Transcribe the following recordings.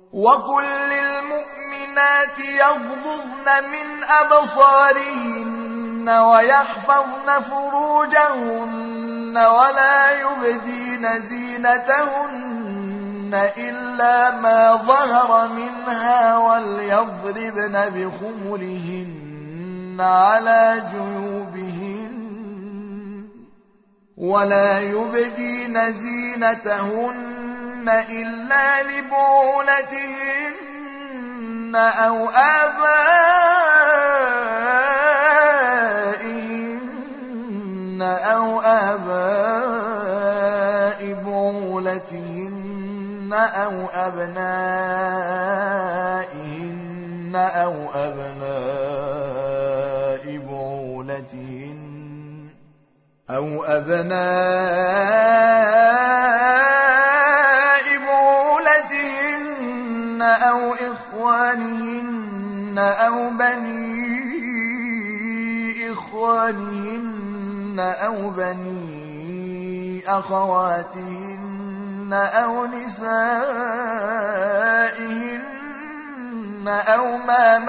وقل للمؤمنات يغضضن من أبصارهن ويحفظن فروجهن ولا يبدين زينتهن إلا ما ظهر منها وليضربن بخمرهن على جيوبهن ولا يبدين زينتهن إلا لبعولتهن أو آباء بعولتهن أو أبنائهن أو أبناء بعولتهن أو إخوانهن أو بني إخوانهن أو بني أخواتهن أو نسائهن أو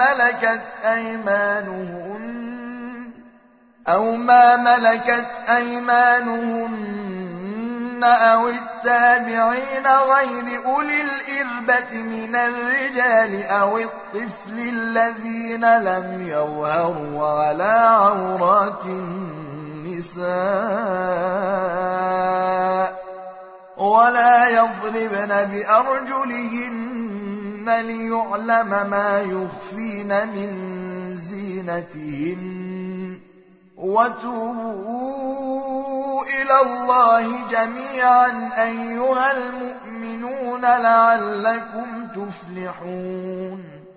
ما ملكت أيمانهن أو التابعين غير أولي الإربة من الرجال أو الطفل الذين لم يظهروا على عورات النساء ولا يضربن بأرجلهن ليعلم ما يخفين من زينتهن وتوبوا إلى الله جميعا أيها المؤمنون لعلكم تفلحون